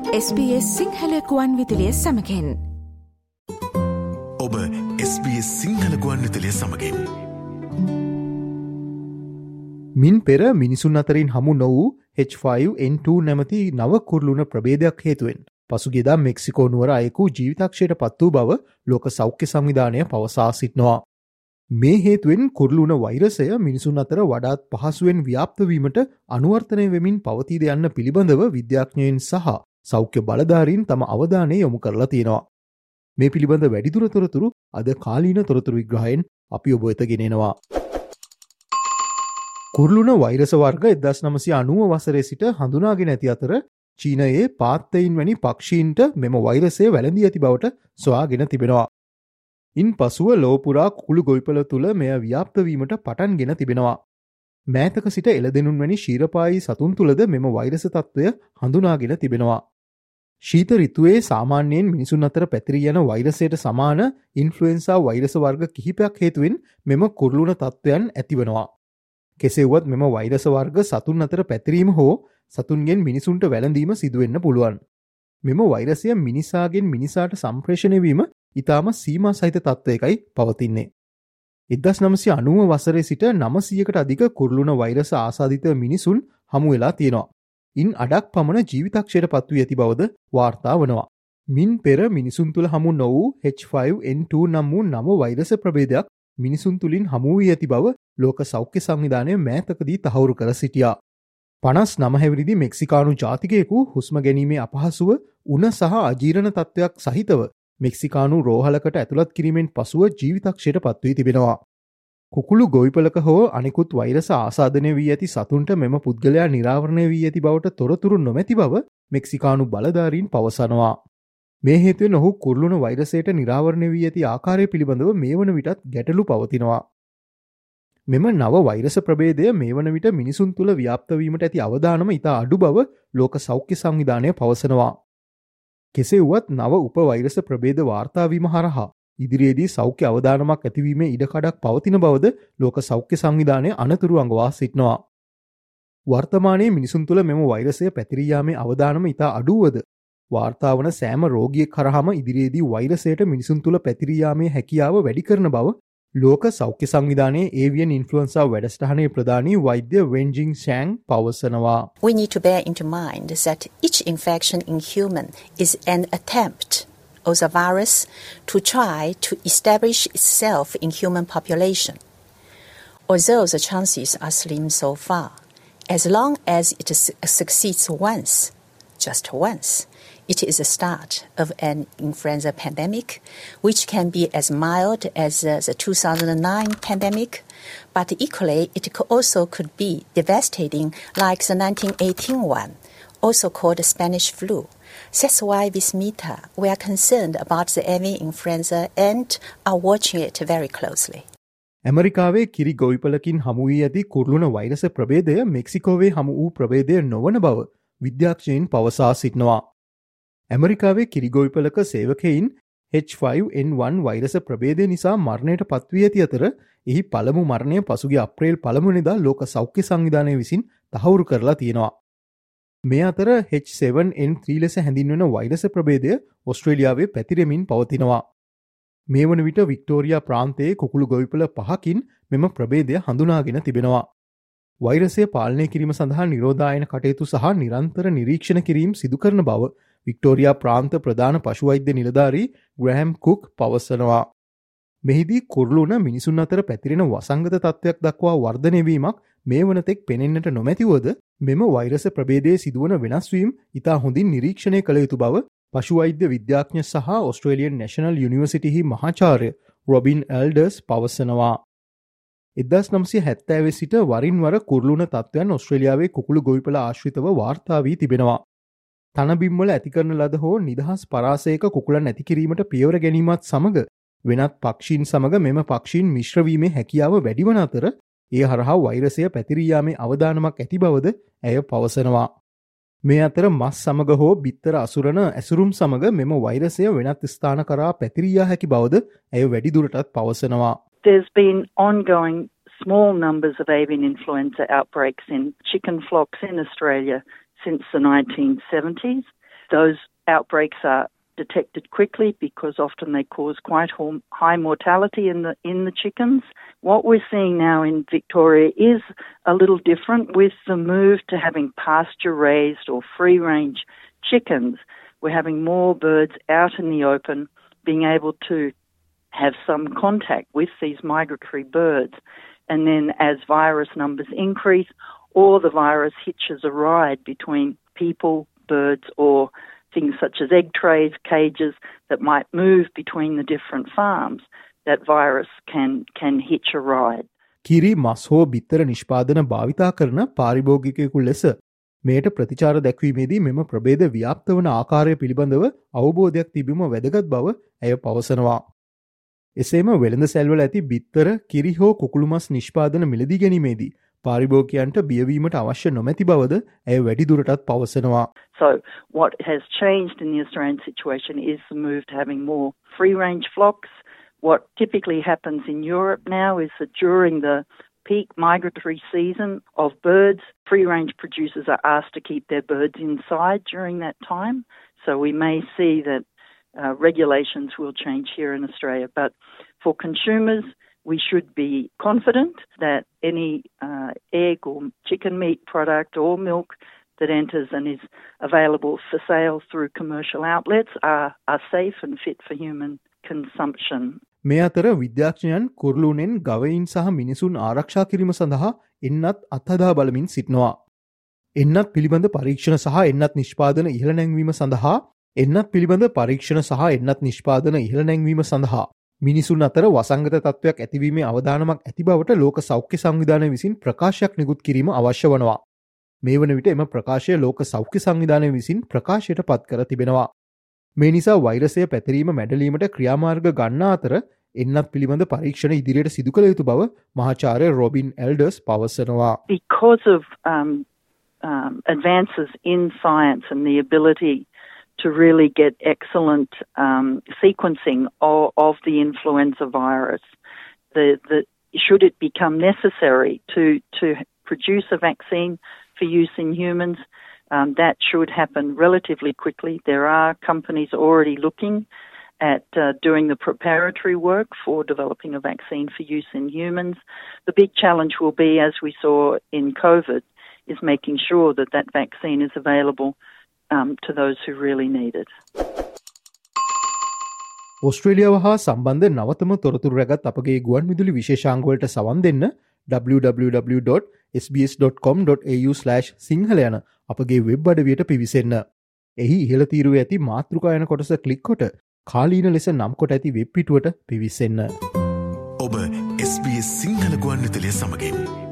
SBS Sinhala ගුවන්විදුලිය සමගින් ඔබ SBS Sinhala ගුවන්විදුලිය සමගින් මින් පෙර මිනිසුන් අතරින් හමු නොවූ H5N2 නැමති නව කුරුළුණ ප්‍රභේදයක් හේතුවෙන් පසුගියදා මෙක්සිකෝ නුවර අයෙකු ජීවිතක්ෂයට පත් වූ බව ලෝක සෞඛ්‍ය සංවිධානය පවසා සිටිනවා. මේ හේතුවෙන් කුරුළුණ වෛරසය මිනිසුන් අතර වඩාත් පහසුවෙන් ව්‍යාප්ත වීමට අනුවර්තනය වෙමින් පවතීද යන්න පිළිබඳව විද්‍යාඥයන් සහ සෞඛ්‍ය බලධාරීන් තම අවධානය යොමු කරලා තියෙනවා. මේ පිළිබඳ වැඩිදුර තොරතුරු අද කාලීන තොරතුරු විග්‍රහයෙන් අපි ඔබ වෙත ගෙනෙනවා. කුරුළුණ වෛරස වර්ග 1990 වසරේ සිට හඳුනාගෙන ඇති අතර චීනයේ පාත්තයින් වැනි පක්ෂීන්ට මෙම වෛරසය වැළඳී ඇති බවට සොයාගෙන තිබෙනවා. ඉන් පසුව ලෝපුරා කුකුළු ගොවිපළ තුළ මෙය ව්‍යාප්ත වීමට පටන්ගෙන තිබෙනවා. මෑතක සිට එළදෙනුන් වැනි ශීරපායී සතුන් තුළද මෙම වෛරස තත්ත්වය හඳුනාගෙන තිබෙනවා. ශීත ඍතුවේ සාමාන්‍යයෙන් මිනිසුන් අතර පැතිරී යන වෛරසයට සමාන ඉන්ෆ්ලුවෙන්සා වෛරස වර්ග කිහිපයක් හේතුවෙන් මෙම කුරුළුණ තත්ත්වයන් ඇතිවනවා. කෙසේ වුවත් මෙම වෛරස වර්ග සතුන් අතර පැතිරීම හෝ සතුන්ගෙන් මිනිසුන්ට වැළඳීම සිදුවෙන්න පුළුවන්. මෙම වෛරසය මිනිසාගෙන් මිනිසාට සම්ප්‍රේෂණය වීම ඉතාම සීමා සහිත තත්ත්වයකයි පවතින්නේ. 1990 වසරේ සිට 900කට අධික කුරුළුණ වෛරස ආසාදිත මිනිසුන් හමු වෙලා තියෙනවා. ඉන් අඩක් පමණ ජීවිතක්ෂයට පත් වී ඇති බවද වාර්තා වනවා. මින් පෙර මිනිසුන් තුළ හමු නොවූ H5N2 නම් වූ නව වෛරස ප්‍රභේදයක් මිනිසුන් තුළින් හමු වී ඇති බව ලෝක සෞඛ්‍ය සංවිධානය මෑතකදී තහවුරු කර සිටියා. 59 හැවිරිදි මෙක්සිකානු ජාතිකයෙකු හුස්ම ගැනීමේ අපහසුව උණ සහ අජීර්ණ තත්ත්වයක් සහිතව මෙක්සිකානු රෝහලකට ඇතුළත් කිරීමෙන් පසුව ජීවිතක්ෂයට පත් වී තිබෙනවා. කුකුළු ගොවිපළක හෝ අනිකුත් වෛරස ආසාදනය වී ඇති සතුන්ට මෙම පුද්ගලයා නිරාවරණය වී ඇති බවට තොරතුරු නොමැති බව මෙක්සිකානු බලධාරීන් පවසනවා. මේ හේතුවෙන් ඔහු කුරුළුණ වෛරසයට නිරාවරණය වී ඇති ආකාරය පිළිබඳව මේ වන විටත් ගැටලු පවතිනවා. මෙම නව වෛරස ප්‍රභේදය මේ වන විට මිනිසුන් තුළ ව්‍යාප්ත වීමට ඇති අවදානම ඉතා අඩු බව ලෝක සෞඛ්‍ය සංවිධානය පවසනවා. කෙසේ වුවත් නව උප වෛරස ප්‍රභේද වාර්තා වීම හරහා ඉදිරියේදී සෞඛ්‍ය අවදානමක් ඇතිවීමේ ඉඩකඩක් පවතින බවද ලෝක සෞඛ්‍ය සංවිධානය අනතුරු අඟවා සිටිනවා. වර්තමානයේ මිනිසුන් තුළ මෙම වෛරසය පැතිරී යාමේ අවදානම ඉතා අඩුවද වාර්තා වන සෑම රෝගියෙක් කරාම ඉදිරියේදී වෛරසයට මිනිසුන් තුළ පැතිරී යාමේ හැකියාව වැඩි කරන බව ලෝක සෞඛ්‍ය සංවිධානයේ ඒවියන් ඉන්ෆ්ලුවෙන්සා වැඩසටහනේ ප්‍රධානී වෛද්‍ය වෙන්ජින් ෂෑන් පවසනවා. We need to bear into mind that each infection in human is an attempt of the virus to try to establish itself in human population. Although the chances are slim so far, as long as it succeeds once, just once, it is the start of an influenza pandemic, which can be as mild as the 2009 pandemic, but equally it also could be devastating like the 1918 one, also called Spanish flu. That's why with META, we are concerned about the avian influenza and are watching it very closely. ඇමරිකාවේ කිරි ගොවිපළකින් හමු වී ඇති කුරුළුණ වෛරස ප්‍රභේදය මෙක්සිකෝවේ හමු වූ ප්‍රභේදය නොවන බව විද්‍යාඥයින් පවසා සිටිනවා. ඇමරිකාවේ කිරි ගොවිපළක සේවකයින් H5N1 වෛරස ප්‍රභේදය නිසා මරණයට පත් වී ඇති අතර එහි පළමු මරණය පසුගිය අප්‍රේල් 1 වෙනිදා ලෝක සෞඛ්‍ය සංවිධානය විසින් තහවුරු කරලා තියෙනවා. මේ අතර H7N3 ලෙස හැඳින්වෙන වෛරස ප්‍රභේදය ඔස්ට්‍රේලියාවේ පැතිරෙමින් පවතිනවා. මේ වන විට වික්ටෝරියා ප්‍රාන්තයේ කුකුළු ගොවිපළ 5කින් මෙම ප්‍රභේදය හඳුනාගෙන තිබෙනවා. වෛරසය පාලනය කිරීම සඳහා නිරෝධායන කටයුතු සහ නිරන්තර නිරීක්ෂණ කිරීම සිදු කරන බව වික්ටෝරියා ප්‍රාන්ත ප්‍රධාන පශු වෛද්‍ය නිලධාරී ග්‍රෑම් කුක් පවසනවා. මෙහිදී කුරුළුණ මිනිසුන් අතර පැතිරෙන වසංගත තත්ත්වයක් දක්වා වර්ධනය වීමක් මේ වනතෙක් පෙනෙන්නට නොමැතිවද මෙම වෛරස ප්‍රභේදයේ සිදුවන වෙනස් වීම ඉතා හොඳින් නිරීක්ෂණය කළ යුතු බව පශු වෛද්‍ය විද්‍යාඥ සහ ඔස්ට්‍රේලියන් නැෂනල් යුනිවර්සිටිහි මහාචාර්ය රොබින් එල්ඩර්ස් පවසනවා. 1970 සිට වරින් වර කුරුළුණ තත්ත්වයන් ඔස්ට්‍රේලියාවේ කුකුළු ගොවිපළ ආශ්‍රිතව වාර්තා වී තිබෙනවා. තනබිම්වල ඇති කරන ලද හෝ නිදහස් පරාසයක කුකුලන් ඇති කිරීමට පියවර ගැනීමත් සමග වෙනත් පක්ෂීන් සමග මෙම පක්ෂීන් මිශ්‍ර වීමේ හැකියාව වැඩි වන අතර ඒ හරහා වෛරසය පැතිරී යාමේ අවදානමක් ඇති බවද ඇය පවසනවා. මේ අතර මස් සමග හෝ බිත්තර අසුරන ඇසුරුම් සමග මෙම වෛරසය වෙනත් ස්ථාන කරා පැතිරී යා හැකි බවද ඇය වැඩිදුරටත් පවසනවා. There's been ongoing small numbers of avian influenza outbreaks in chicken flocks in Australia since the 1970s, those outbreaks are detected quickly, because often they cause quite high mortality in the chickens. What we're seeing now in Victoria is a little different with the move to having pasture-raised or free-range chickens. We're having more birds out in the open, being able to have some contact with these migratory birds. And then as virus numbers increase, or the virus hitches a ride between people, birds, or things such as egg trays, cages that might move between the different farms, that virus can hitch a ride. කිරි මස් හෝ බිත්තර නිෂ්පාදන භාවිතා කරන පාරිභෝගිකයෙකු ලෙස මේට ප්‍රතිචාර දැක්වීමේදී මෙම ප්‍රභේද ව්‍යාප්ත වන ආකාරය පිළිබඳව අවබෝධයක් තිබීම වැදගත් බව ඇය පවසනවා. එසේම වෙළඳ සැල්වල ඇති බිත්තර, කිරි හෝ කුකුළු මස් නිෂ්පාදන මිලදී ගැනීමේදී පාරිභෝගිකයන්ට බියවීමට අවශ්‍ය නොමැති බවද ඇය වැඩිදුරටත් පවසනවා. So what has changed in the Australian situation is the move to having more free-range flocks. What typically happens in Europe now is that during the peak migratory season of birds, free-range producers are asked to keep their birds inside during that time. So we may see that regulations will change here in Australia. But for consumers, we should be confident that any egg or chicken meat product or milk that enters and is available for sale through commercial outlets are safe and fit for human consumption. මේ අතර විද්‍යාඥයන් කුරුළුනෙන් ගවයින් සහ මිනිසුන් ආරක්ෂා කිරීම සඳහා එන්නත් අත්හදා බලමින් සිටිනවා. එන්නත් පිළිබඳ පරීක්ෂණ සහ එන්නත් නිෂ්පාදන ඉහළ නැංවීම සඳහා මිනිසුන් අතර වසංගත තත්ත්වයක් ඇතිවීමේ අවදානමක් ඇති බවට ලෝක සෞඛ්‍ය සංවිධානය විසින් ප්‍රකාශයක් නිකුත් කිරීම අවශ්‍ය වනවා. මේ වන විට එම ප්‍රකාශය ලෝක සෞඛ්‍ය සංවිධානය විසින් ප්‍රකාශයට පත් කර තිබෙනවා. මේ නිසා වෛරසය පැතිරීම මැඩලීමට ක්‍රියාමාර්ග ගන්නා අතර එන්නත් පිළිබඳ පරීක්ෂණ ඉදිරියට සිදු කළ යුතු බව මහාචාර්ය රොබින් එල්ඩර්ස් පවසනවා. Because of advances in science and the ability to really get excellent sequencing of the influenza virus, should it become necessary to produce a vaccine for use in humans, that should happen relatively quickly. There are companies already looking at doing the preparatory work for developing a vaccine for use in humans. The big challenge will be, as we saw in COVID, is making sure that that vaccine is available to those who really need it. ඔස්ට්‍රේලියාව හා සම්බන්ධ නවතම තොරතුරු රැගත් අපගේ ගුවන් විදුලි විශේෂාංගවලට සවන් දෙන්න www.sbs.com.au/sinhala යන අපගේ වෙබ් අඩවියට පිවිසෙන්න. එහි ඉහළ තීරුවේ ඇති මාතෘකා යන කොටස ක්ලික් කොට කාලීන ලෙස නම් කොට ඇති වෙබ් පිටුවට පිවිසෙන්න. ඔබ SBS සිංහල ගුවන් විදුලිය සමගින්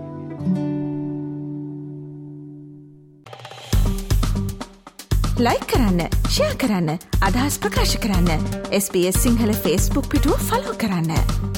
ලයික් කරන්න, ෂෙයා කරන්න, අදහස් ප්‍රකාශ කරන්න. SBS සිංහල Facebook පිටුව ෆලෝ කරන්න.